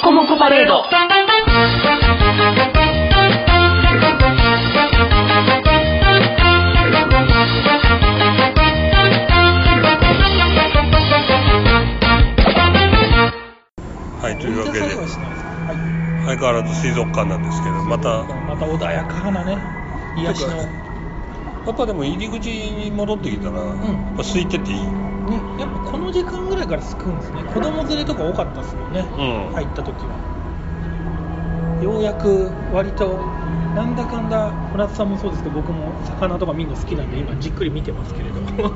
コモコパレード。 はい、というわけで、相変わらず水族館なんですけど、また穏やかなね、癒しの。 やっぱでも入り口に戻ってきたら、やっぱ空いてていい。 ね、やっぱこの時間ぐらいからすくんですね。子供連れとか多かったですもんね、入った時は。ようやく割となんだかんだ村田さんもそうですけど、僕も魚とか見るの好きなんで今じっくり見てますけれどこの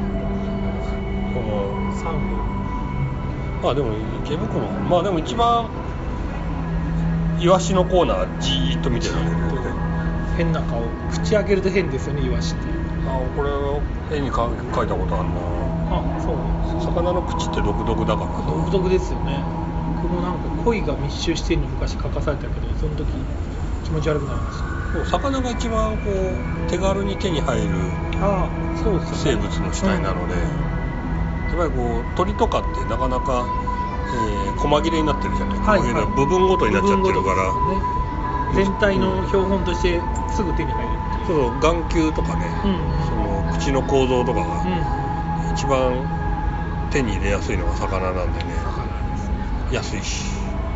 サンゴ、 まあでも池袋、まあでも一番イワシのコーナーじーっと見てるんだけど、 変な顔、口開けると変ですよね、イワシって。 これ絵に描いたことあるな。 そうなんです。 魚の口って独特だから独特ですよね。僕もなんか鯉が密集してるの昔書かされたけど、その時気持ち悪くなりました。 魚が一番こう手軽に手に入るそうですよね、 生物の死体なので、やっぱりこう鳥とかってなかなか、細切れになってるじゃない、細切れ部分ごとになっちゃってるから、 全体の標本としてすぐ手に入るっていう。 そう眼球とかね、その口の構造とかが、一番手に入れやすいのが魚なんでね、安いし、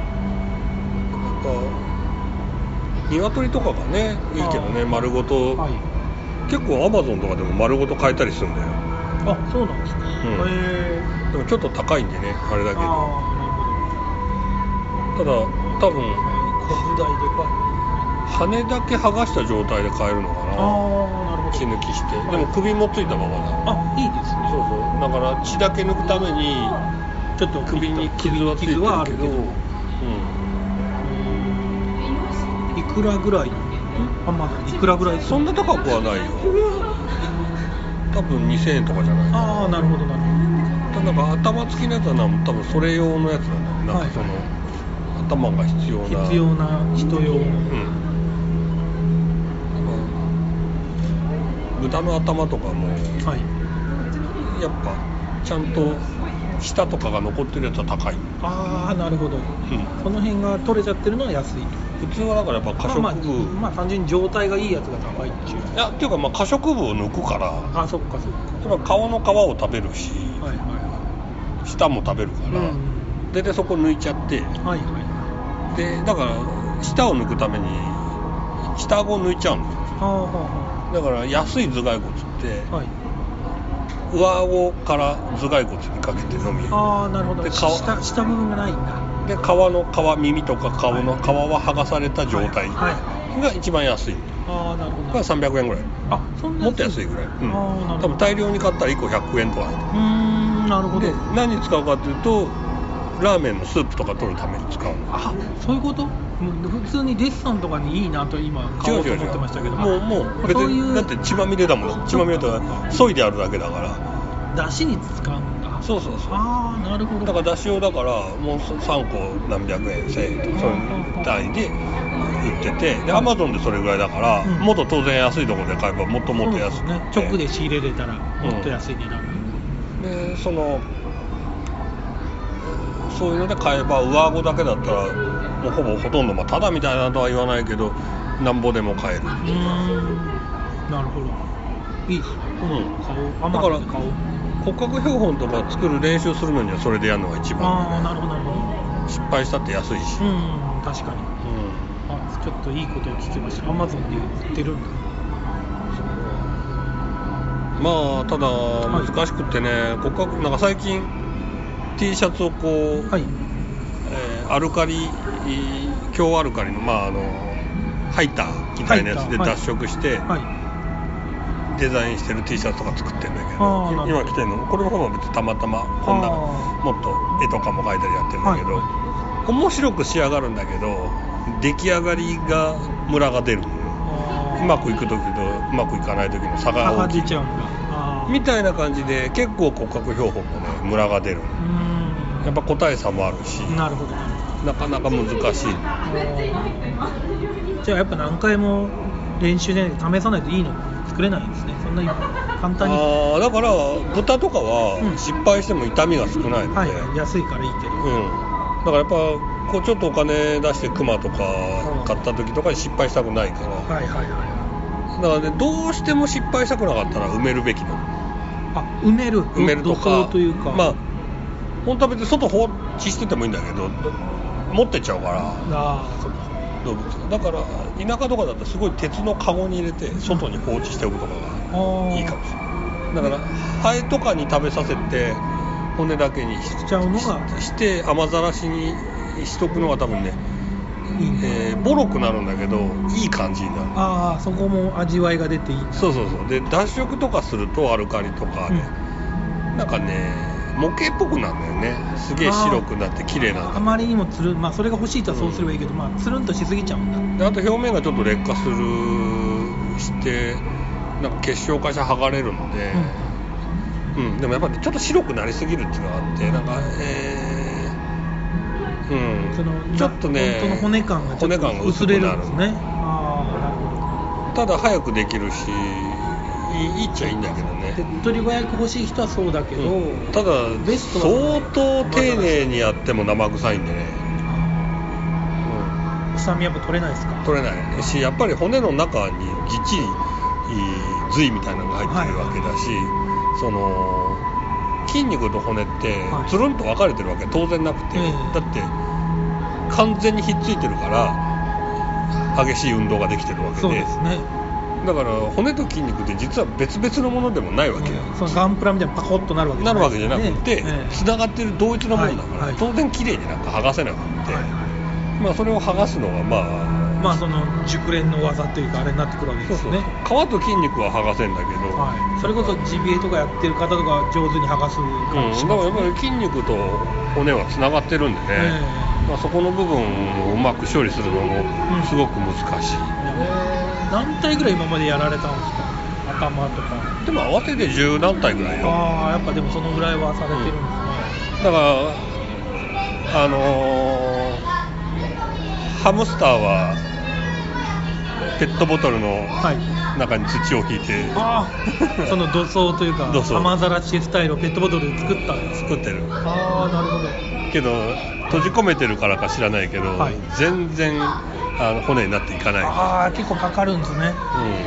鶏とかがねいいけどね、丸ごと、結構アマゾンとかでも丸ごと買えたりするんだよ。 そうなんですか。 でもちょっと高いんでね、あれだけど。ただ多分羽だけ剥がした状態で買えるのかな。血抜きして、でも首もついたままだ。 いいですね。 そうだから血だけ抜くためにちょっと首に傷はついてるけど、 いくらぐらい？いくらぐらい？ そんな高くはないよ。多分2000円とかじゃない。 なるほどなるほど。 ただ頭付きのやつは多分それ用のやつなんだよ。なんかその、頭が必要な人用の。 豚の頭とかも、やっぱちゃんと舌とかが残ってるやつは高い。 なるほど。その辺が取れちゃってるのは安いと。 普通はだからやっぱ可食部、 単純に状態がいいやつが高いっていう。 っていうか可食部を抜くから。 そっか。 やっぱ顔の皮を食べるし、舌も食べるから、でそこ抜いちゃって、でだから舌を抜くために下顎を抜いちゃうんですよ。だから安い頭蓋骨って、上顎から頭蓋骨にかけてのみ。 なるほど。で下部分がないんだ。 で耳とか顔の皮は剥がされた状態が一番安い。 なるほど。 が300円ぐらい。 そんなもっと安いぐらい。多分大量に買ったら1個100円とかだと。 なるほど。 で何に使うかというと、ラーメンのスープとか取るために使うの。 そういうこと？普通にデッサンとかにいいなと今買おうと思ってましたけど。 もう別にだって血まみれだもん。血まみれとか削いであるだけだから。 出汁に使うんだ。 そう。 なるほど。 だから出汁用だからもう3個何百円1000円とかそういう単位で売ってて、でアマゾンでそれぐらいだから、もっと当然安いところで買えばもっと安くて、 直で仕入れれたらもっと安い値段でそういうので買えば、上顎だけだったらもうほとんどタダみたいなとは言わないけどなんぼでも買える。 なるほど。いいですね。 だから骨格標本とか作る練習するのにはそれでやるのが一番。 なるほど。失敗したって安いし。 確かに。ちょっといいことを聞きました。アマゾンで売ってるんだ。ただ難しくってね、骨格なんか最近 T シャツをこう、アルカリ強アルカリのハイターみたいなやつで脱色して、デザインしてる T シャツとか作ってるんだけど、今着てるのこれの方は別にたまたまこんなもっと絵とかも描いたりやってるんだけど、面白く仕上がるんだけど出来上がりがムラが出る。うまくいく時とうまくいかない時の差が大きいみたいな感じで、結構骨格標本もねムラが出る。やっぱ個体差もあるし、なかなか難しい。 じゃあやっぱ何回も練習で試さないといいの作れないんですね。そんなに簡単に。 だから豚とかは失敗しても痛みが少ないので、 安いからいいけど、 からやっぱこうちょっとお金出してクマとか買った時とかに失敗したくないから、はいはいはい、だからねどうしても失敗したくなかったら埋めるべきなの。 あ、埋めるとかというか、 まあ本当は別に外放置しててもいいんだけど持ってっちゃうから、そうか動物だから田舎とかだとすごい鉄のカゴに入れて外に放置しておくとかがいいかもしれない。だからハエとかに食べさせて骨だけにしちゃうのがして雨ざらしにしとくのが多分ね、ボロくなるんだけどいい感じになる。 ああ、そこも味わいが出ていい。 そうで脱色とかするとアルカリとかね、なんかね模型っぽくなるんだよね。すげえ白くなって綺麗なんだ。 あまりにもつるん、まあそれが欲しいとはそうすればいいけど、まあつるんとしすぎちゃうんだ。 であと表面がちょっと劣化してなんか結晶化して剥がれるので、でもやっぱりちょっと白くなりすぎるっていうのがあってなんかそのちょっとね本当の骨感がちょっと薄れるんですね。 ただ早くできるしいいっちゃいいんだけどね。 手っ取り早く欲しい人はそうだけど、 ただ相当丁寧にやっても生臭いんでね、 臭みやっぱ取れないですか？ 取れないし、やっぱり骨の中にぎっちり髄みたいなのが入ってるわけだし、その筋肉と骨ってつるんと分かれてるわけ当然なくて、だって完全にひっついてるから激しい運動ができてるわけで、 そうですね。 だから骨と筋肉って実は別々のものでもないわけよ。 そのガンプラみたいにパコッとなるわけじゃないですね。 なるわけじゃなくて、つながってる同一のものだから、当然綺麗になんか剥がせなくて、まあそれを剥がすのがまあその熟練の技というかあれになってくるわけですね。 皮と筋肉は剥がせんだけど、 それこそジビエとかやってる方とか上手に剥がす感じしますね。 だからやっぱり筋肉と骨はつながってるんでね、まあそこの部分をうまく処理するのもすごく難しい。 何体ぐらい今までやられたんですか？頭とか。 でも合わせて10何体ぐらいよ。 ああ、やっぱでもそのぐらいはされてるんですね。 だからハムスターはペットボトルの中に土を引いて、 その土葬というか雨ざらしスタイルをペットボトルで作ったんです。 作ってる。 ああ、なるほど。 けど閉じ込めてるからか知らないけど、全然骨になっていかない。 ああ、結構かかるんですね。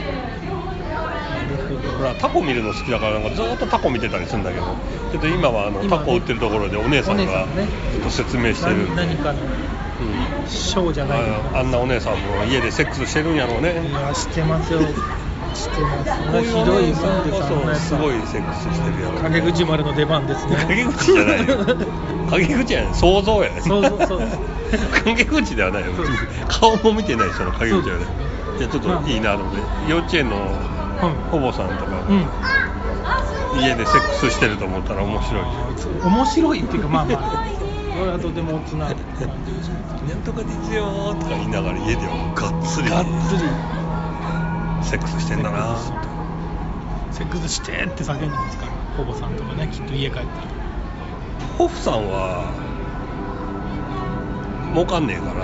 ほらタコ見るの好きだからなんかずっとタコ見てたりするんだけど、ちょっと今はタコ売ってるところでお姉さんがちょっと説明してる。 何かのショーじゃないかな。 あんなお姉さんも家でセックスしてるんやろうね。 いや、してますよ。してます。 こういうお姉さんこそすごいセックスしてるやろ。 陰口丸の出番ですね。 陰口じゃないよ。陰口じゃない、想像やね。 そう陰口ではないよ。顔も見てないその陰口はね。じゃあちょっといいなと思って、幼稚園のほぼさんとか家でセックスしてると思ったら面白い。 面白いっていうか、まあこれはとても大人なんとかですよとか言いながら家ではがっつりセックスしてんだな。 セックスしてって叫んでますから、ほぼさんとかね、きっと家帰ったら。 ホフさんは儲かんねえから、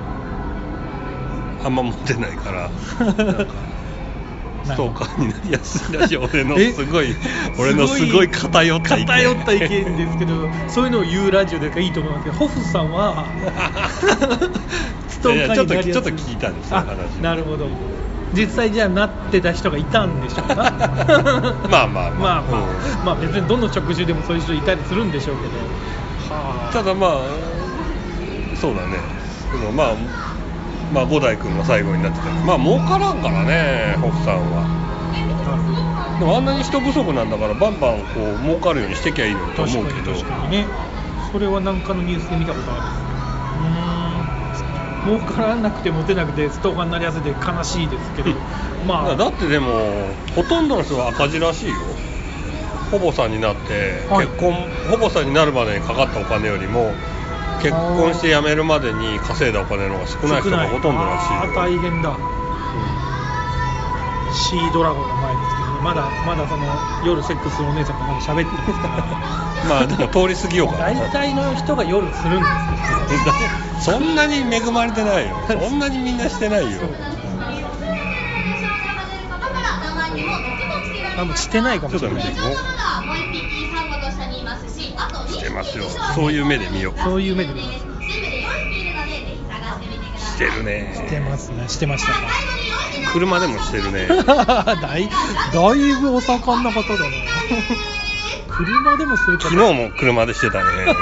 あんま持ってないからなんかストーカーになりやすいらしい。俺のすごい偏った意見ですけど、そういうのを言うラジオでいいと思いますけど、ホフさんはストーカーになりやすい。 ちょっと聞いたんですよ話。 なるほど。実際じゃあなってた人がいたんでしょうか。まあ別にどの職種でもそういう人いたりするんでしょうけど、 ただまあそうだね。でもまあ五代君が最後になってたらまあ儲からんからね、ホフさんは。でもあんなに人不足なんだからバンバンこう儲かるようにしてきゃいいのと思うけど。 確かにね。それは何かのニュースで見たことある。儲からなくてモテなくてストーカーになりやすいで悲しいですけどだってでもほとんどの人は赤字らしいよ。ほぼさんになって、ほぼさんになるまでにかかったお金よりも結婚して辞めるまでに稼いだお金の方が少ない人がほとんどらしいよ。 大変だ。シードラゴンの前ですけど、まだその夜セックスのお姉さんとまだ喋ってますからまあでも通り過ぎようかな。 大体の人が夜するんですよそんなに恵まれてないよ。そんなにみんなしてないよ。 多分してないかもしれない。 ちょっと見ていこう。 してますよ。そういう目で見よう。 そういう目で見ます。 してるね。 してますね。してましたか。 車でもしてるね。 だいぶお盛んな方だな。車でもするか。 昨日も車でしてたね。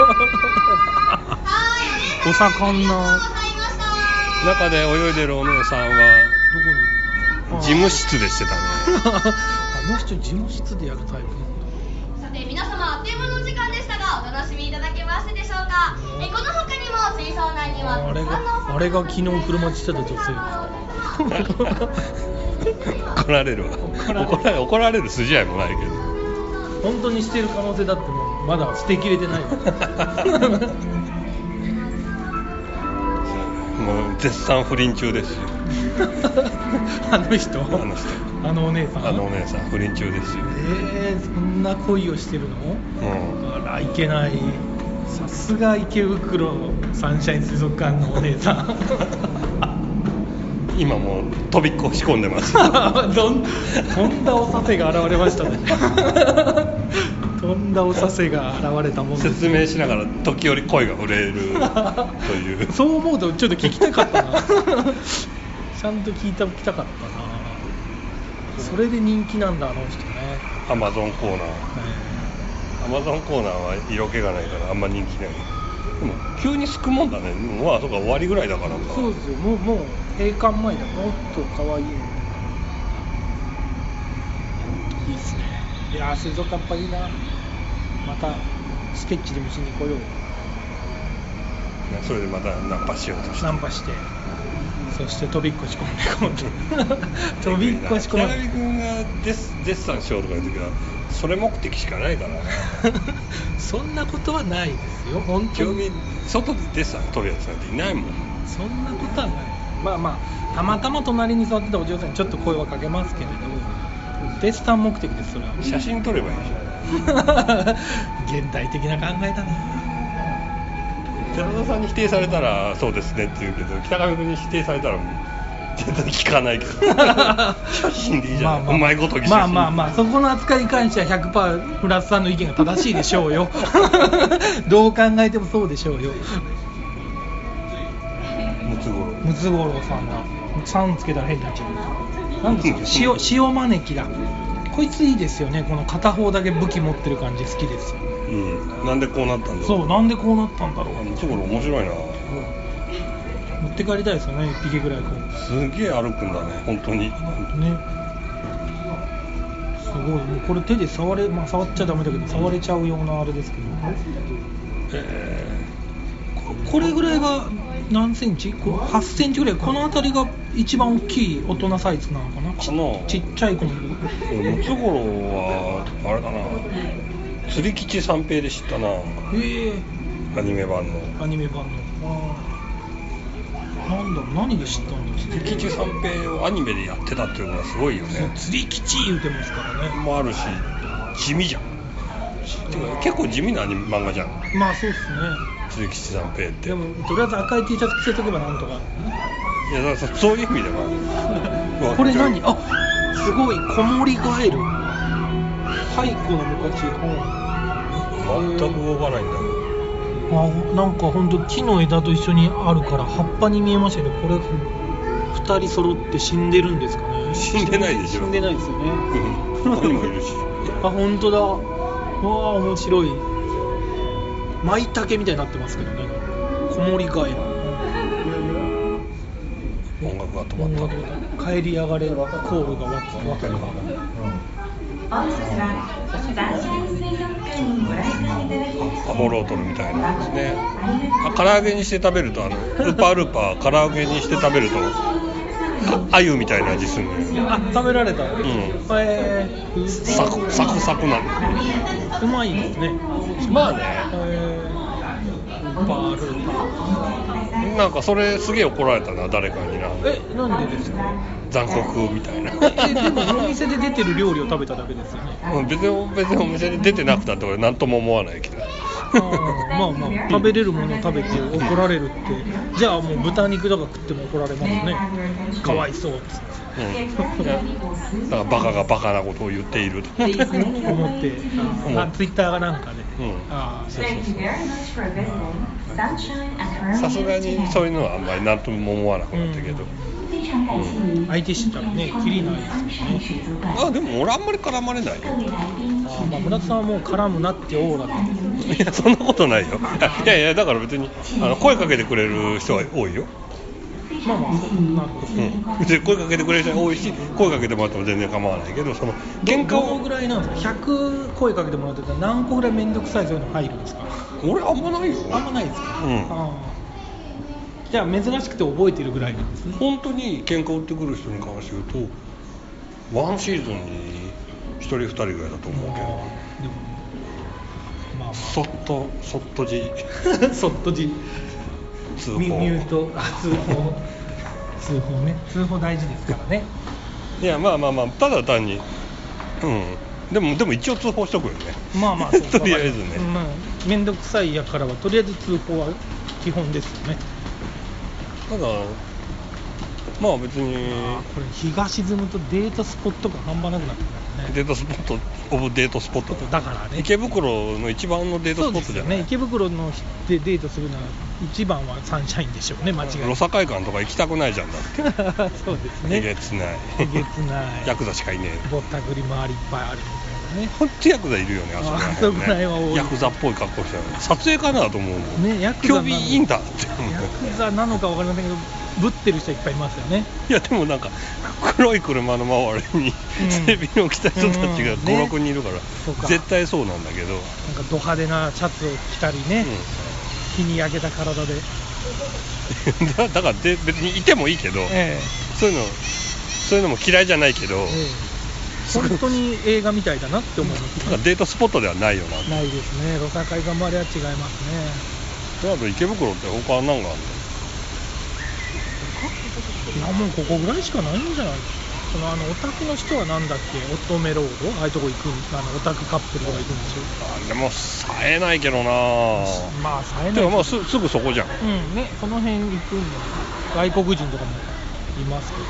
お盛んな。 中で泳いでるお姉さんはどこに？事務室でしてたね。 あの人事務室でやるタイプ。 さて皆様あっという間の時間でしたがお楽しみいただけましたでしょうか。この他にも水槽内にはあれが昨日車でしてた女性ですか。 怒られるわ。怒られる筋合いもないけど。 本当にしてる可能性だってもうまだ捨てきれてない。 もう絶賛不倫中ですよ。 あの人？あのお姉さん不倫中ですよ。 そんな恋をしてるの？あらいけない。さすが池袋サンシャイン水族館のお姉さん。 今もう飛びっこ仕込んでます。 とんだおさせが現れましたね。とんだおさせが現れたもんです。 説明しながら時折声が震えるという。 そう思うとちょっと聞きたかったな。ちゃんと聞きたかったな。それで人気なんだあの人ね。 アマゾンコーナー。アマゾンコーナーは色気がないからあんま人気ない。でも急にすくもんだね。まあとか終わりぐらいだからか。 そうですよ。もう閉館前だ。もっと可愛いの。いいっすね。いや水族館やっぱいいな。またスケッチでもしに来よう。 それでまたナンパしようとして。 ナンパして。そして飛びっこし込んで飛びっこし込んで。 北上君がデッサンしようとかいう時はそれ目的しかないからね。 そんなことはないですよ。本当に外でデッサン撮るやつなんていないもん。 そんなことはない。まあたまたま隣に座ってたお嬢さんにちょっと声はかけますけれど、デッサン目的です。それは写真撮ればいいじゃん。 現代的な考えだな。 寺田さんに否定されたらそうですねって言うけど、北上君に否定されたら全然聞かないけど。写真でいいじゃん。うまいこと写真。 まあそこの扱いに関しては 100% フラスさんの意見が正しいでしょうよ。どう考えてもそうでしょうよ。ムツゴロウさんがさんつけたら変になっちゃう。なんですか。塩招きだ。こいついいですよね。この片方だけ武器持ってる感じ好きですよ。 なんでこうなったんだろう。 そう、なんでこうなったんだろう。 ムツゴロウ面白いな。 持って帰りたいですよね。1匹ぐらいこう。 すげえ歩くんだね、本当に。ね。 すごい。もうこれ手で触っちゃダメだけど触れちゃうようなあれですけど。これぐらいが何センチ？8センチぐらい。この辺りが一番大きい大人サイズなのかな。ちっちゃい子もいる。 ムツゴロウはあれだな。釣り吉三平で知ったな。アニメ版の。なんだろう、何で知ったんですか。 釣り吉三平をアニメでやってたっていうのはすごいよね。 釣り吉言うてますからね。 もあるし、地味じゃん。てか結構地味な漫画じゃん。 まあそうっすね。 釣り吉三平って。 でもとりあえず赤い T シャツ着せとけばなんとか。 いやだからそういう意味では。 これ何？あ、すごい子守ガエル。太古の昔。 全く動かないんだ。 なんか本当木の枝と一緒にあるから葉っぱに見えましたけど、これ2人揃って死んでるんですかね。 死んでないでしょ。 死んでないですよね。 ここにもいるし。 あ、本当だ。わあ、面白い。舞茸みたいになってますけどね。子守ガエル。 音楽が止まった。 帰りやがれコールがわかるかな。 アモロートルみたいなですね。唐揚げにして食べるとウーパールーパー唐揚げにして食べると鮎みたいな味するのよ。 あ、食べられた。 サクサクなの。 うまいですね。 まあね。 ウーパールーパー。 なんかそれすげえ怒られたな、誰かにな。 なんでですか。 残酷みたいな。 でもお店で出てる料理を食べただけですよね。 別にお店で出てなくたって俺何とも思わないけど。 まあ食べれるものを食べて怒られるって、じゃあもう豚肉とか食っても怒られますね。かわいそうっつって。だからバカがバカなことを言っていると思って、ツイッターがなんかでさすがにそういうのはあんまり何とも思わなくなったけど、 相手してたらねキリないですよね。 でも俺あんまり絡まれないよ。 村田さんはもう絡むなってオーラで。 いやそんなことないよ。いやだから別に声かけてくれる人は多いよ。 なるほど。 別に声かけてくれる人は多いし、声かけてもらっても全然構わないけど、その喧嘩をどのぐらいなんですか。100声かけてもらってたら何個ぐらい面倒くさいそういうの入るんですか。 俺あんまないよ。 あんまないですか。じゃあ珍しくて覚えてるぐらいなんですね。 本当に喧嘩を売ってくる人に関して言うとワンシーズンに1人2人ぐらいだと思うけど、でもそっとじそっとじ通報ミュート通報ね。通報大事ですからね。 いやまあただ単にでも一応通報しとくよね。とりあえずね。 面倒くさいやからはとりあえず通報は基本ですよね。 ただ別にこれ日が沈むとデートスポットが半端なくなってくるね。 デートスポットオブデートスポットだからね。 池袋の一番のデートスポットじゃない。 そうですよね。池袋のでデートするなら一番はサンシャインでしょうね。間違いない。 ロサ会館とか行きたくないじゃんだってそうですね。 えげつないヤクザしかいねえ。 ぼったくり周りいっぱいあるみたいなね。 ほんとヤクザいるよね。 あそこら辺は多い。 ヤクザっぽい格好してる。撮影かなと思うもんね。ヤクザ興味いいんだってヤクザなのか分かりませんけどぶってる人いっぱいいますよね。 いやでもなんか黒い車の周りに整備を着た人たちが5、6人いるから絶対そうなんだけど、なんかド派手なシャツを着たりね、日に焼けた体でだから別にいてもいいけど、そういうのも嫌いじゃないけど、 本当に映画みたいだなって思います。 なんかデートスポットではないよな。 ないですね。ロサ会頑張りは違いますね。 あと池袋って他何があるの？ いやもうここぐらいしかないんじゃない。そのオタクの人はなんだっけ、乙女ロード、ああいうとこ行くオタクカップルとか行くんでしょ。 でも冴えないけどな。 冴えない。 でもすぐそこじゃん。 ね、その辺行くんだ。外国人とかもいますけどね。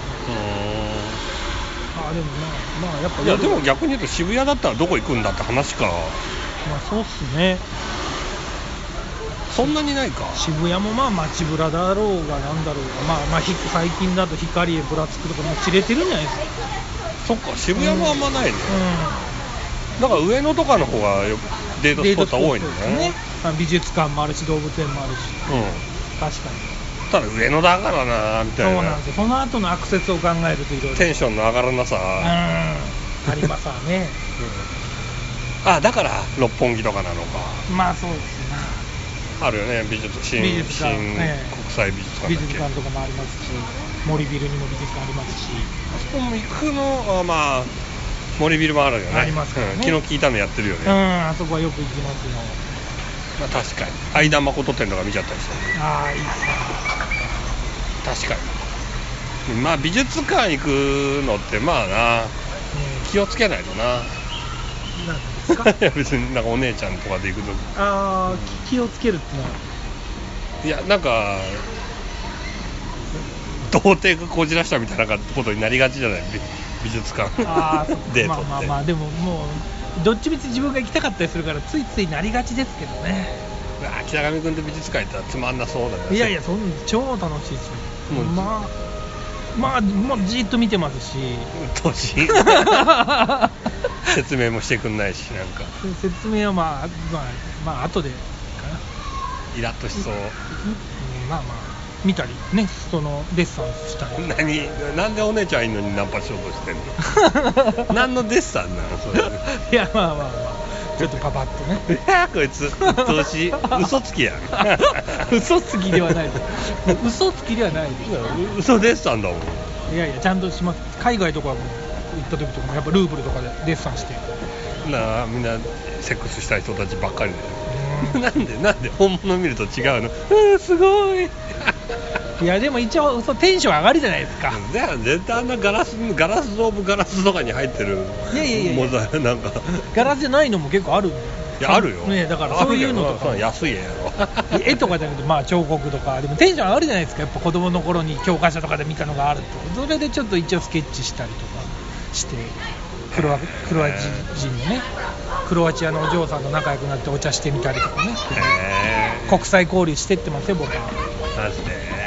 でもやっぱいやでも逆に言うと渋谷だったらどこ行くんだって話か。 そうっすね。 そんなにないか。 渋谷も街ブラだろうがなんだろうが、最近だと光へぶらつくとかも知れてるんじゃないですか。 そっか、渋谷もあんまないね。だから上野とかの方がデートスポット多いんだよね。 美術館もあるし動物園もあるし。確かに。 ただ上野だからなみたいな。 そうなんですよ。その後のアクセスを考えるといろいろテンションの上がらなさありますわね。 だから六本木とかなのか。 そうですね。 あるよね。新国際美術館美術館とかもありますし、森ビルにも美術館ありますし、 あそこも行くのは森ビルもあるよね。 ありますからね。 昨日聞いたのやってるよね。 あそこはよく行きますよ。 確かに相田誠展とか見ちゃったりして。 いいですね。 確かに。美術館行くのって気をつけないとな。別にお姉ちゃんとかで行くと気をつけるってのは、 いやなんか童貞がこじらしたみたいなことになりがちじゃない。美術館デートって。 でももうどっちみち自分が行きたかったりするからついついなりがちですけどね。 北上君って美術館行ったらつまんなそうだね。 いや超楽しいですよ。もうじっと見てますし説明もしてくんないし、なんか説明は後でかな。 イラッとしそう。 見たりね、そのデッサンしたり。 なんでお姉ちゃんいるのにナンパしようとしてんの？何のデッサンなのそれ。 いやちょっとパパッとね。 こいつ嘘つきやん。 嘘つきではないです。嘘つきではないです。 嘘デッサンだもん。 いやちゃんとします。海外とかも行った時とかもやっぱルーブルとかでデッサンしてみんなセックスしたい人たちばっかりで。なんで本物見ると違うの？すごい。 いやでも一応テンション上がるじゃないですか。 絶対あんなガラスオブガラスとかに入ってるモザイクなんかガラスじゃないのも結構ある。 いやあるよね。だからそういうのとか安い絵やろ。 絵とかじゃなくて彫刻とかでもテンション上がるじゃないですか。やっぱ子供の頃に教科書とかで見たのがあると、それでちょっと一応スケッチしたりとかしてクロア人のね、クロアチアのお嬢さんと仲良くなってお茶してみたりとかね、国際交流してってますよ僕は。 マジで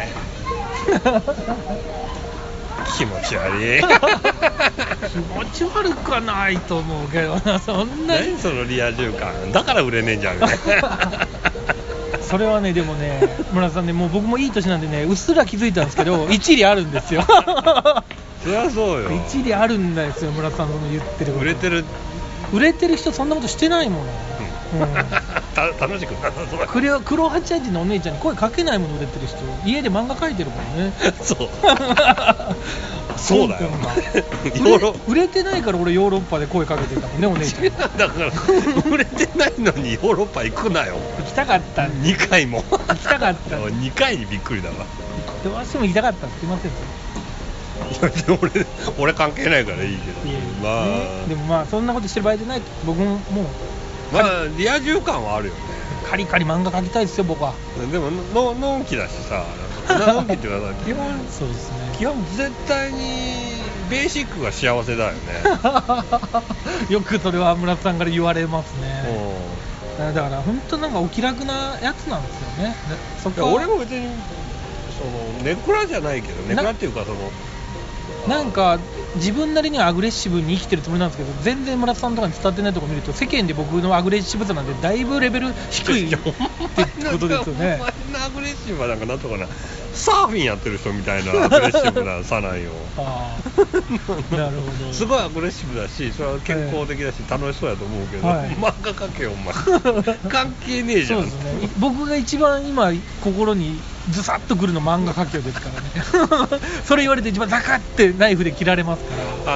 気持ち悪い気持ち悪くはないと思うけどな、そんなに。 何そのリア充感、だから売れねえんじゃんそれはね、でもね、村田さんね、もう僕もいい年なんでね、うっすら気づいたんですけど、一理あるんですよそりゃそうよ、 一理あるんですよ、村田さんの言ってること。売れてる人そんなことしてないもの、 楽しくなさそうだ。 クロアチア人のお姉ちゃんに声かけないもの、売れてる人家で漫画描いてるもんねそうそうだよ売れてないから俺ヨーロッパで声かけてたもんね、お姉ちゃんだから売れてないのにヨーロッパ行くなよ。 行きたかった 2回も行きたかった 2回にびっくりだわ。 どうしても行きたかったって言いませんいや俺関係ないからいいけど、まあ、 ね、でもまあそんなことしてる場合じゃないと。僕ももうまあリア充感はあるよね。 カリカリ漫画描きたいですよ僕は。 でものんきだしさ、のんきっていうかさ基本そうですね、 基本絶対にベーシックが幸せだよねよくそれは村田さんから言われますね。だから本当なんかお気楽なやつなんですよね。そこは俺も別にそのネクラじゃないけど、ネクラっていうかそのなんか自分なりにはアグレッシブに生きてるつもりなんですけど、全然村田さんとかに伝わってないところ見ると世間で僕のアグレッシブさなんてだいぶレベル低いってことですよね。 お前のアグレッシブはなんかなんとかなサーフィンやってる人みたいなアグレッシブなさなんよなるほど。 すごいアグレッシブだし、それは健康的だし楽しそうやと思うけど、漫画描けよお前関係ねえじゃん。 そうですね、僕が一番今心にズサッとくるの漫画描けよですからねそれ言われて一番ザカッてナイフで切られますから。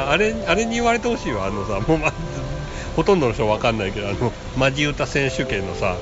あれに言われてほしいわ。もうほとんどの人わかんないけど、マジ歌選手権のさ、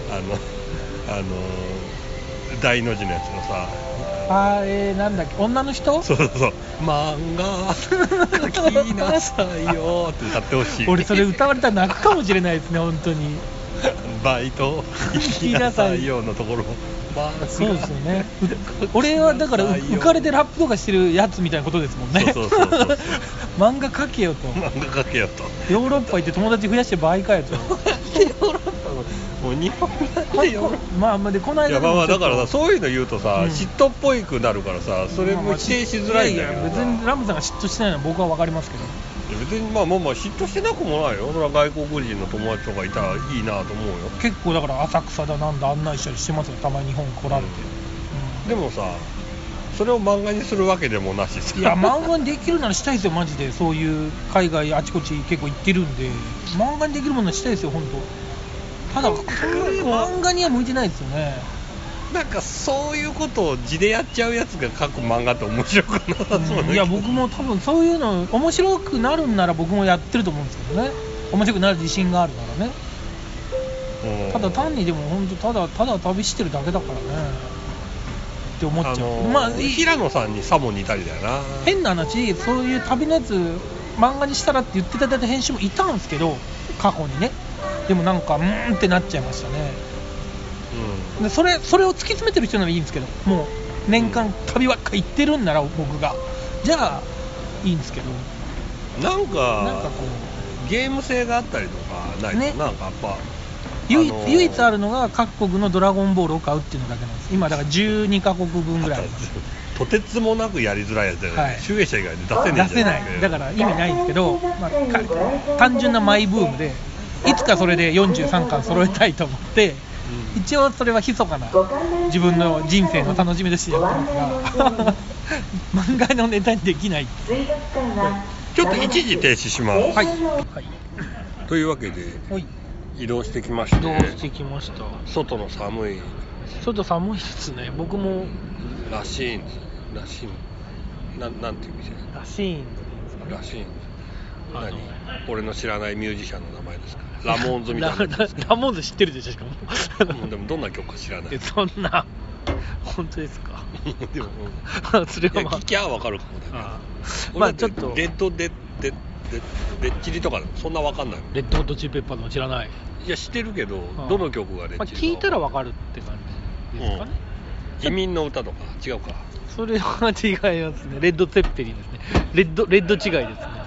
大の字のやつのさ、 なんだっけ、女の人。 そう漫画描きなさいよって歌ってほしい俺それ歌われたら泣くかもしれないですね本当にバイト行きなさいよのところそうですよね俺はだから浮かれてラップとかしてるやつみたいなことですもんね。 そう漫画描けよと。 漫画描けよと。 ヨーロッパ行って友達増やしてる場合かよと。 ヨーロッパもう日本でヨーロッパまあでこの間まあだからさ、そういうの言うとさ、嫉妬っぽいくなるからさ、それも否定しづらいんだけどさ。 別にラムさんが嫉妬してないのは僕は分かりますけど。 別にまあ嫉妬してなくもないよ。それは外国人の友達とかいたらいいなと思うよ。 結構だから浅草だなんだ案内したりしてますよ、たまに日本来られて、 でもさ、それを漫画にするわけでもなしさ。 いや漫画にできるならしたいですよマジで。そういう海外あちこち結構行ってるんで漫画にできるものはしたいですよ本当。ただ漫画には向いてないですよね。 なんかそういうことを字でやっちゃうやつが描く漫画って面白くなさそうな、 いや僕も多分そういうの面白くなるんなら僕もやってると思うんですけどね。面白くなる自信があるならね。ただ単にでも本当ただ旅してるだけだからねって思っちゃう。まあ平野さんにさも似たりだよな。 変な話、そういう旅のやつ漫画にしたらって言ってた編集もいたんですけど過去にね。でもなんかってなっちゃいましたね。でそれを突き詰めてる人ならいいんですけど、もう年間旅ばっか行ってるんなら僕がじゃあいいんですけど、 なんかこうゲーム性があったりとかないと、ね、なんかやっぱ唯一あるのが各国のドラゴンボールを買うっていうのだけなんです。今だから12カ国分ぐらいとてつもなくやりづらいやつだよね、集英社以外で出せねえじゃないだから意味ないんですけど、単純なマイブームでいつかそれで43巻揃えたいと思って、一応それは密かな自分の人生の楽しみとしてやってますが漫画のネタにできない。 ちょっと一時停止します。というわけで、移動してきまして、外の寒いですね。僕もラシーンズなんていう店ラシーンズ何俺の知らないミュージシャンの名前ですか。ラモーンズみたいなラモーンズ知ってるでしょしかもでもどんな曲か知らない。 そんな本当ですかでもそれはまあ聞きゃ分かるかもね。 まあちょっとレッドレッチリとかそんな分かんない。 レッドホットチリペッパーの知らない。 いや知ってるけど、どの曲がレッチリか、 聞いたら分かるって感じですかね。 移民の歌とか違うか。 それは違いますね。レッドツェッペリンですね。レッド違いですね。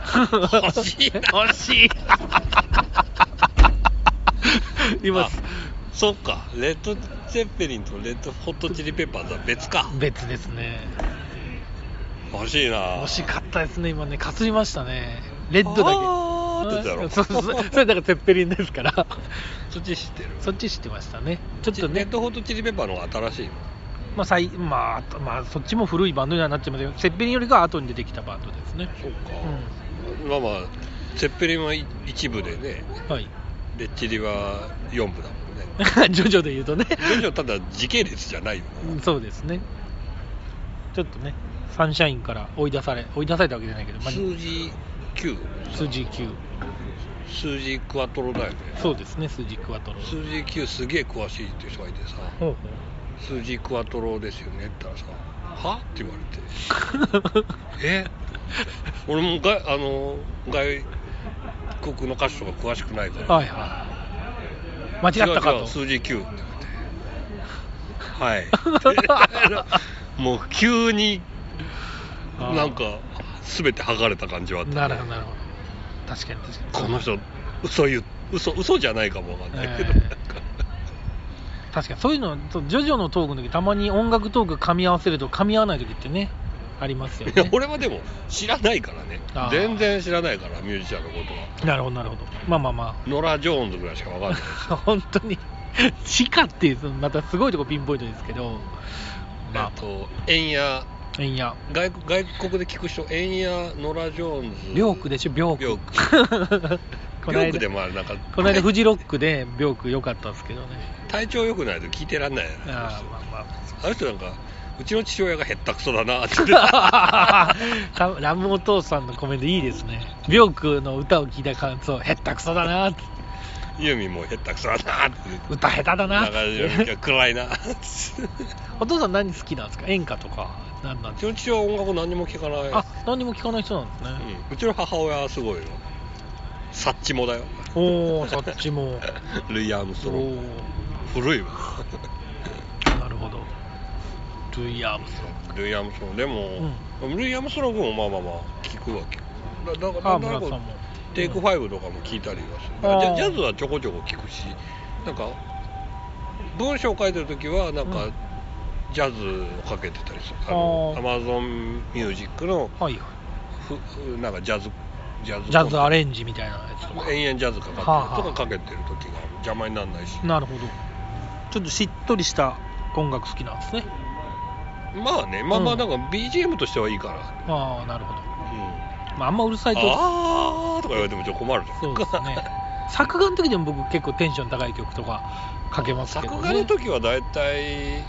欲しいな。 欲しい今そっか、レッドゼッペリンとレッドホットチリペッパーズは別か。 別ですね。 欲しいな。 欲しかったですね。今ね、かすりましたね。レッドだけ。 って言ったそれだからゼッペリンですからそっち知ってる。 そっち知ってましたね。ちょっとね、 レッドホットチリペッパーの方が新しいの。 まあそっちも古いバンドにはなっちゃいますけど、ゼッペリンよりが後に出てきたバンドですね。 そうか、まあまあゼッペリンは一部でね、 はい、 レッチリは4部だもんね。 ジョジョで言うとね、 ジョジョただ時系列じゃないよね。 そうですね。ちょっとね、サンシャインから追い出されたわけじゃないけど、 数字9、 数字9、 数字クワトロだよね。 そうですね、数字クワトロ。 数字9すげえ詳しいっていう人がいてさ、 ほうほう、 数字クワトロですよねって言ったらさ、はって言われてえ俺も外国の歌手とか詳しくないから、 はいはい、間違ったかと。 数字9って言われて、はいもう急になんか全て剥がれた感じはあって、 なるほどなるほど。確かにこの人嘘じゃないかもわかんないけど、 確かにそういうの、ジョジョのトークの時たまに音楽トーク噛み合わせると噛み合わない時ってね、ありますよね。 いや俺はでも知らないからね、全然知らないからミュージシャンのことは。 なるほどなるほど。まあまあまあ、 ノラ・ジョーンズぐらいしかわかんないです本当に地下っていう、またすごいとこピンポイントですけど、 円谷、外国で聞く人、円谷、ノラ・ジョーンズ、 ビョークでしょ、ビョークビョークでもある、なんかこの間フジロックでビョーク良かったんですけどね。 体調良くないと聞いてらんないよね。あの人なんかうちの父親がへったくそだなってラムお父さんのコメントいいですね。ビョークの歌を聴いた感想、へったくそだなって。 ユーミンもへったくそだなって、 歌下手だなって、 暗いなお父さん何好きなんですか？演歌とか何なんですか？ うちは音楽何も聴かない。 何も聴かない人なんですね。 うちの母親はすごいよ、サッチモだよ。 おー、サッチモルイ・アームストロング、古いわなるほど。ルイ・アームストロングでも、ルイ・アームストロングもまあまあまあ聞くだから村さんもテイク5とかも聞いたりはする。ジャズはちょこちょこ聞くし、なんか文章書いてる時はなんか、ジャズをかけてたりする。アマゾンミュージックの、なんかジャズアレンジみたいなやつとか、 延々ジャズかかってるとかかけてる時が邪魔にならないし。なるほど。 ちょっとしっとりした音楽好きなんですね。 まあね、まあまあなんか BGM としてはいいから。 なるほど。まああんまうるさいととか言われてもちょっと困るじゃん。 そうですね。作画の時でも僕結構テンション高い曲とかかけますけどね。 作画の時はだいたい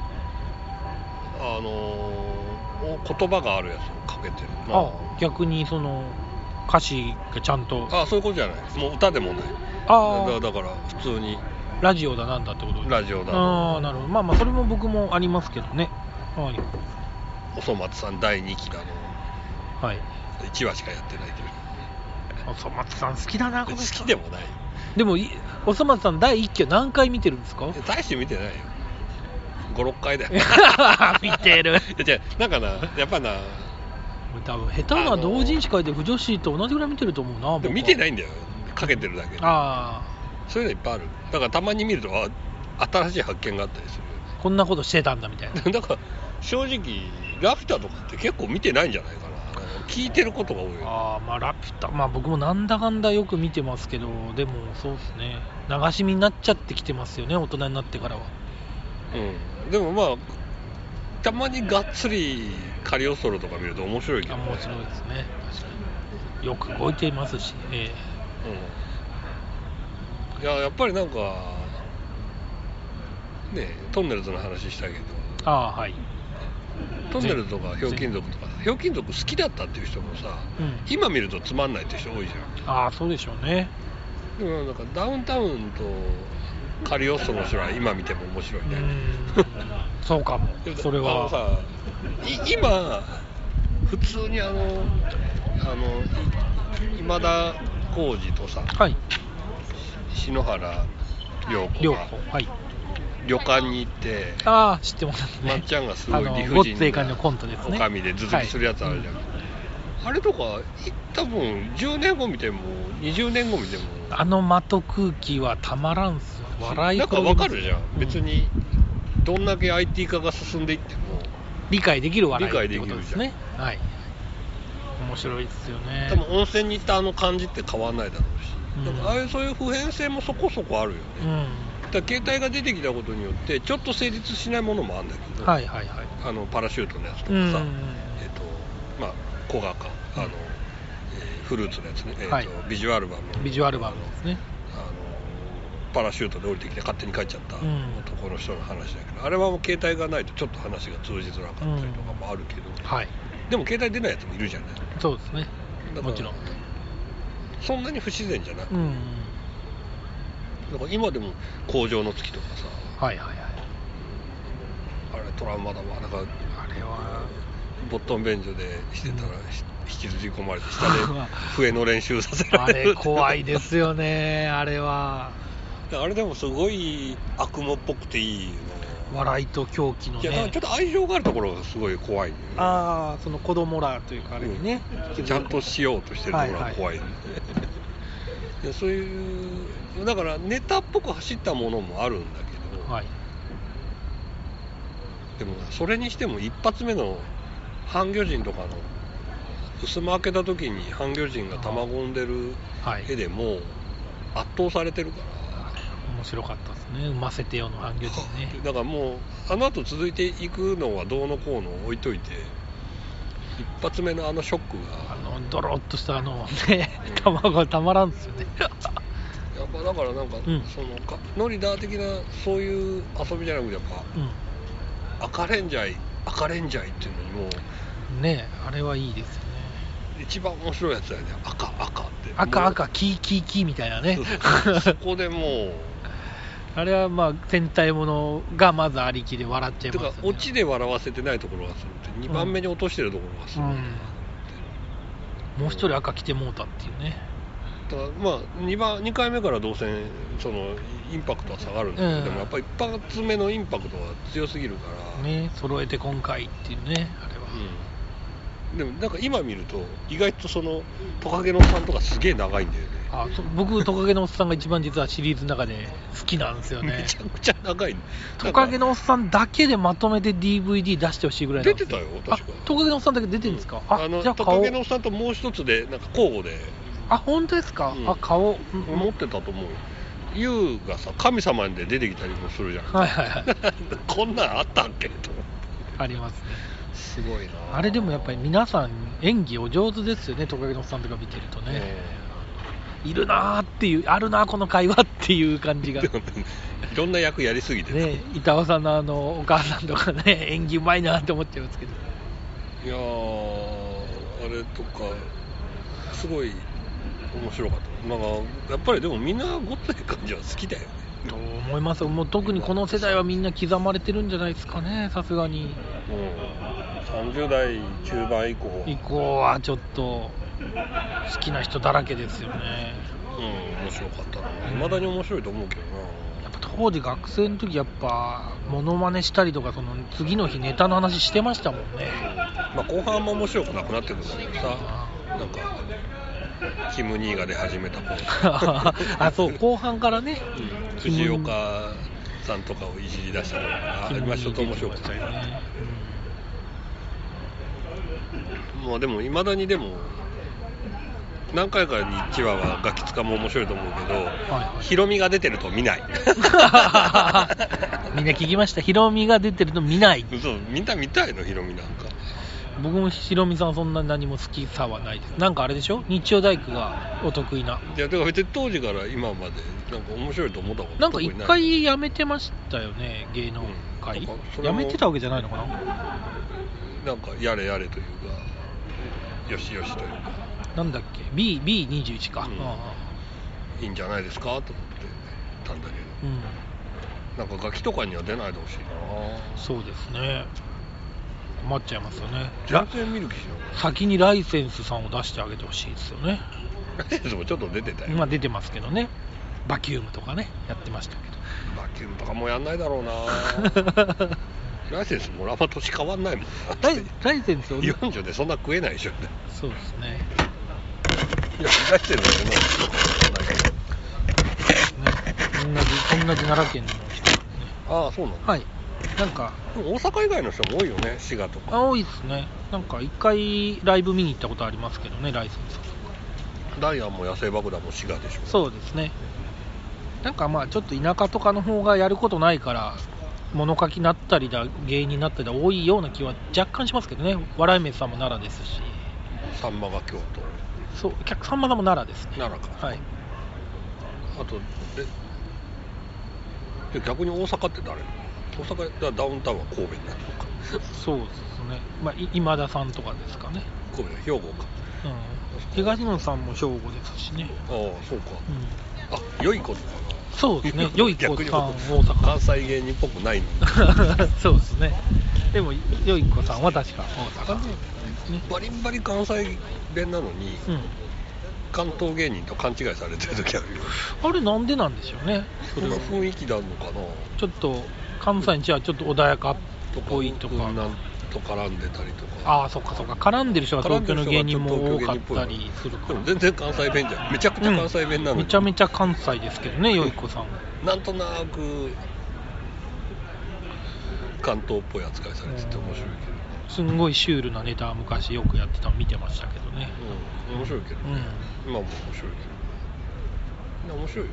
言葉があるやつをかけてる。 逆にその歌詞がちゃんと。 そういうことじゃない。もう歌でもない。だから普通にラジオだなんだってことです。 ラジオだ。 なるほど。まあまあそれも僕もありますけどね。 おそ松さん第2期だの。 はい。 1話しかやってないけど。 おそ松さん好きだな、この人。 好きでもない。 でもおそ松さん第1期は何回見てるんですか？ 大して見てないよ。5、6回だよ。 見てる。 なんかな、やっぱな、 多分下手な同人誌書いてる不女子と同じぐらい見てると思うな。 でも見てないんだよ、かけてるだけで。そういうのいっぱいある。だからたまに見ると新しい発見があったりする。 こんなことしてたんだみたいな。 だから正直ラピュタとかって結構見てないんじゃないかな。聞いてることが多いよ。 まあラピュタ、まあ僕もなんだかんだよく見てますけど、でもそうですね、流し見になっちゃってきてますよね、大人になってからは。 でもまあたまにがっつりカリオストロとか見ると面白いけどね。 面白いですね、確かに。よく動いていますし、 いや、やっぱりなんかね、トンネルズの話したけど、 はい。 トンネルズとかひょうきん族とか、ひょうきん族好きだったっていう人もさ、今見るとつまんないって人多いじゃん。 そうでしょうね。 でもなんかダウンタウンとカリオストロの人は今見ても面白いね。 そうかも。それはさ、今普通に今田耕司とさ、篠原涼子が旅館に行って、 知ってますね。 まっちゃんがすごい理不尽なごっつええ感じのコントですね。 おかみで頭突きするやつあるじゃん。 あれとか多分10年後見ても20年後見てもあの的空気はたまらんすよ。笑いなんか分かるじゃん、別にどんだけ IT 化が進んでいっても理解できる笑い理解ってことですね。はい、面白いですよね。 多分温泉に行ったあの感じって変わらないだろうし、だからああいうそういう普遍性もそこそこあるよね、だから携帯が出てきたことによってちょっと成立しないものもあるんだけど、 はいはいはい、 パラシュートのやつとかさ、まあ小型フルーツのやつね、ビジュアルバムですね。 パラシュートで降りてきて勝手に帰っちゃった男の人の話だけど、あれはもう携帯がないとちょっと話が通じづらかったりとかもあるけど、でも携帯出ないやつもいるじゃない。 そうですね、もちろんそんなに不自然じゃなくて、だから今でも工場の月とかさ、あれトラウマだわ。なんかあれはボットン便所でしてたら、引きずり込まれて下で笛の練習させられるあれ怖いですよね。あれはあれでもすごい悪夢っぽくていいの、笑いと狂気のね。 いやちょっと愛情があるところがすごい怖い、ね、 その子供らというかあれにね、 ちゃんとしようとしてるところが怖い、いやそういうだからネタっぽく走ったものもあるんだけど、でもそれにしても一発目の半魚人とかの襖開けた時に半魚人が卵を産んでる絵でも圧倒されてるから、 面白かったですね。産ませてよの半魚人ね。 だからもうあの後続いていくのはどうのこうの置いといて、一発目のあのショックがドロッとした卵がたまらんですよね。 やっぱだからなんか、そのノリダー的なそういう遊びじゃなくて、やっぱ、赤レンジャイっていうのにもあれはいいですよね。 一番面白いやつだよね。赤って赤キーみたいなね。 そこでもうあれはまあ戦隊ものがまずありきで笑っちゃいますよね。 オチで笑わせてないところがするって2番目に落としてるところがする、もう一人赤着てもうたっていうね。 だからまあ2回目からどうせそのインパクトは下がるんだけど、でもやっぱり一発目のインパクトが強すぎるからね、揃えて今回っていうね、あれは、 でもなんか今見ると意外とそのトカゲのおっさんとかすげえ長いんだよね。 僕トカゲのおっさんが一番実はシリーズの中で好きなんですよね。 めちゃくちゃ長い。 トカゲのおっさんだけでまとめて DVD 出してほしいぐらいなんですよ。 出てたよ確か。 トカゲのおっさんだけ出てるんですか。 じゃあトカゲのおっさんともう一つでなんか交互で。 本当ですか。顔持ってたと思うよ。ユウがさ神様で出てきたりもするじゃん。こんなんあったっけと。 ありますね。 すごいな。 あれでもやっぱり皆さん演技お上手ですよね。トカゲのおっさんとか見てるとね、いるなーっていう、あるなこの会話っていう感じが。いろんな役やりすぎてね。板尾さんのお母さんとかね、演技うまいなって思っちゃいますけど。 いやあれとかすごい面白かった。なんかやっぱりでもみんなごっつい感じは好きだよね。 と思います。もう特にこの世代はみんな刻まれてるんじゃないですかね。さすがに。 30代中盤以降はちょっと好きな人だらけですよね。 面白かったな。未だに面白いと思うけどな。 やっぱ当時学生の時やっぱモノマネしたりとか、その次の日ネタの話してましたもんね。 まあ後半も面白くなくなってくるんだけどさ、なんかキム兄が出始めた頃そう後半からね、 藤岡さんとかをいじり出したのがちょっと面白かったよね。まあでもいまだにでも何回かに1話はガキ使も面白いと思うけど、ヒロミが出てると見ないみんな聞きました。ヒロミが出てると見ない。 そう、みんな見たいのヒロミなんか。 僕もヒロミさんそんな何も好きさはないです。なんかあれでしょ、日曜大工がお得意な。 いやだから別に当時から今までなんか面白いと思ったことなんか一回辞めてましたよね、芸能界。辞めてたわけじゃないのかな。 なんかやれやれというかよしよしというか、 なんだっけ B21 か、 いいんじゃないですかと思ってたんだけど、なんかガキとかには出ないでほしいな。 そうですね、困っちゃいますよね。 全然見る気しない。 先にライセンスさんを出してあげてほしいですよね。 ライセンスもちょっと出てたよ。 まあ出てますけどね。バキュームとかねやってましたけど。 バキュームとかもうやんないだろうな。 ライセンスもらう年変わんないもんな。 ライセンスを 40でそんな食えないでしょ。 そうですね。 いや、ライセンスでそんな同じ奈良県の人ね。 ああ、そうなんだ。 はい。なんか大阪以外の人も多いよね、滋賀とか。 多いですね。なんか一回ライブ見に行ったことありますけどね、ライセンスとか。 ダイアンも野生爆弾も滋賀でしょ。 そうですね。なんかまあちょっと田舎とかの方がやることないから物書きになったりだ芸人になったりだ多いような気は若干しますけどね。笑い飯さんも奈良ですし、 さんまが京都。 そう、さんまさんも奈良ですね。 奈良か。 はい。 あと逆に大阪って誰？大阪ダウンタウンは神戸になるのか。 そうですね。まあ今田さんとかですかね。 神戸は兵庫か。 うん。東野さんも兵庫ですしね。 ああ、そうか。 うん。 あ、良い子とかが。 そうですね。良い子さん大阪。 関西芸人っぽくないのに。 そうですね。でも良い子さんは確か大阪ですね。 バリバリ関西弁なのに、うん、関東芸人と勘違いされてる時あるよ。 あれなんでなんでしょうね。 それが雰囲気なのかな。 ちょっと関西にはちょっと穏やかっぽいとか。 なんと絡んでたりとか。 ああ、そっかそっか。絡んでる人が東京の芸人も多かったりするから。 でも全然関西弁じゃん。めちゃくちゃ関西弁なのに、 めちゃめちゃ関西ですけどね、よいこさん。 なんとなく関東っぽい扱いされてて面白いけど。 すんごいシュールなネタは昔よくやってたの見てましたけどね。 うん、面白いけどね。今も面白いけど。面白いよね。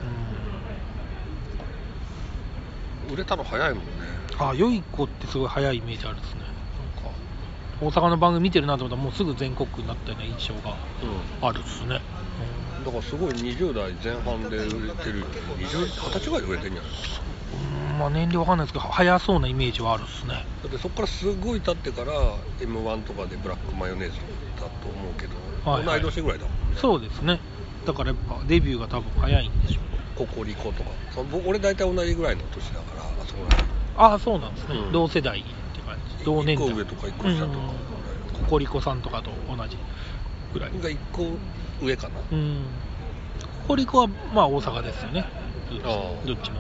売れたの早いもんね。 あ、よい子ってすごい早いイメージあるですね。なんか大阪の番組見てるなと思ったらもうすぐ全国区になったような印象があるっすね。 だからすごい20代前半で売れてるけど20歳ぐらいで売れてるんじゃないですか。 まあ年齢わかんないですけど早そうなイメージはあるっすね。 だってそこからすごい経ってから M1 とかでブラックマヨネーズだと思うけど、はいはい、同い年ぐらいだもんね。 そうですね。だからやっぱデビューが多分早いんでしょう。 ココリコとか俺大体同じぐらいの年だからあそこら辺。 ああ、そうなんですね、うん、同世代って感じ。同年代 1個上とか1個下とか、 ココリコさんとかと同じぐらいが1個上かな。 ココリコはまあ大阪ですよね。どっちも。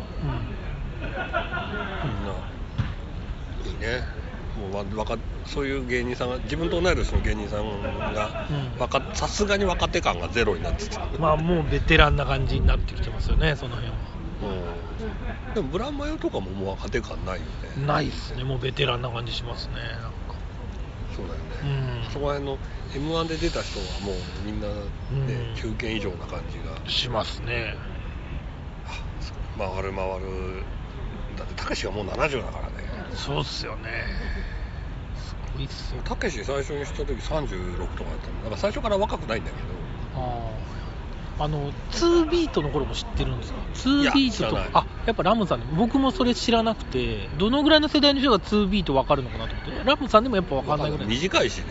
いいね。もうそういう芸人さんが自分と同い年の芸人さんがさすがに若手感がゼロになってて、 まあもうベテランな感じになってきてますよね、その辺は。 でもブランマヨとかももう若手感ないよね。 ないっすね。もうベテランな感じしますね。なんかそうだよね。そこら辺の M1 で出た人はもうみんなね、中堅以上な感じがしますね。 回るだってたけしがもう70だからね。 そうっすよね。すごいっすよ。 たけし最初にした時36とかだったの。だから最初から若くないんだけど。 2ビートの頃も知ってるんですか。2ビートとか。やっぱラムさんで僕もそれ知らなくて、どのぐらいの世代の人が2ビート分かるのかなと思って。ラムさんでもやっぱ分かんないぐらい。 短いしね。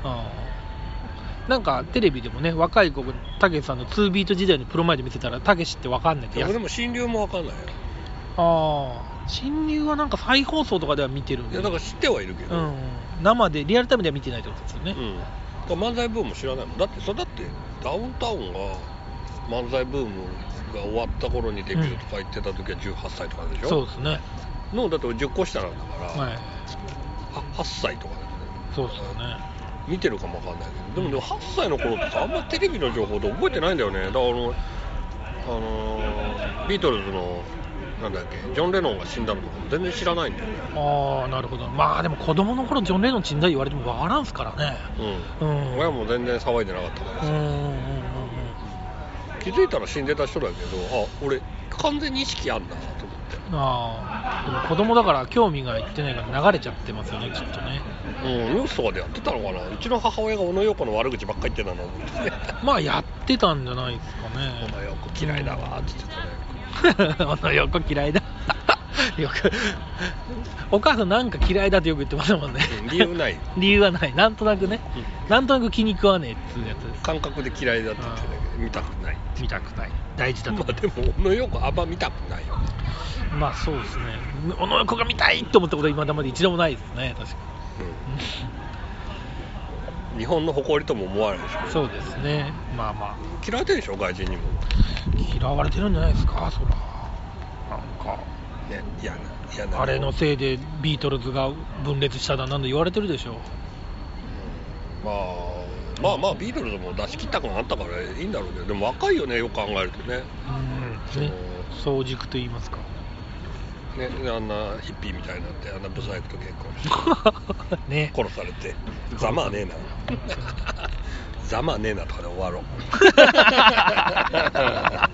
なんかテレビでもね、若い子がたけしさんの2ビート時代のプロマイで見せたらたけしって分かんないって。 でも新流も分かんないよ。 新流はなんか再放送とかでは見てるんで。 いやだから知ってはいるけど、 生でリアルタイムでは見てないってことですよね。 漫才ブームも知らないもん。だってダウンタウンが漫才ブームが終わった頃にデビューとか言ってた時は18歳とかでしょ。 そうですね。 だって10個下なんだから、8歳とかだよね。 そうですよね。 見てるかもわかんないけど、でも8歳の頃ってさ、あんまテレビの情報で覚えてないんだよね。だからビートルズのなんだっけ、ジョン・レノンが死んだのとかも全然知らないんだよね。 なるほど。まあでも子供の頃ジョン・レノン死んだ言われてもわからんすからね。 親も全然騒いでなかったからさ。気づいたら死んでた人だけど、俺完全に意識あんなと思って。 でも子供だから興味がいってないから流れちゃってますよね、きっとね。 ニュースとかでやってたのかな。うちの母親が小野洋子の悪口ばっかり言ってたの思ってね。 まあやってたんじゃないですかね。 小野洋子嫌いだわって言ってたね。 小野洋子嫌いだよくお母さんなんか嫌いだってよく言ってますもんね。 理由ない。 理由はない。なんとなくね、なんとなく気に食わねえっていうやつです。 感覚で嫌いだって言ってたけど、見たくない。 見たくない。大事だと。 でも小野洋子あんま見たくないよね。 まあそうですね。小野洋子が見たいと思ったことは今まで一度もないですね、確かに。日本の誇りとも思われるでしょ。 そうですね。まあ嫌われてるでしょ、外人にも。 嫌われてるんじゃないですか、そら。なんかね、嫌なあれのせいでビートルズが分裂しただなんて言われてるでしょ。 まあビートルズも出し切った感あったからいいんだろうけど、でも若いよね、よく考えるとね。 ね、早熟と言いますかね、あんなヒッピーみたいになって、あんなブサイクと結婚してね、殺されてざまあねえなざまあねえなとかで終わろう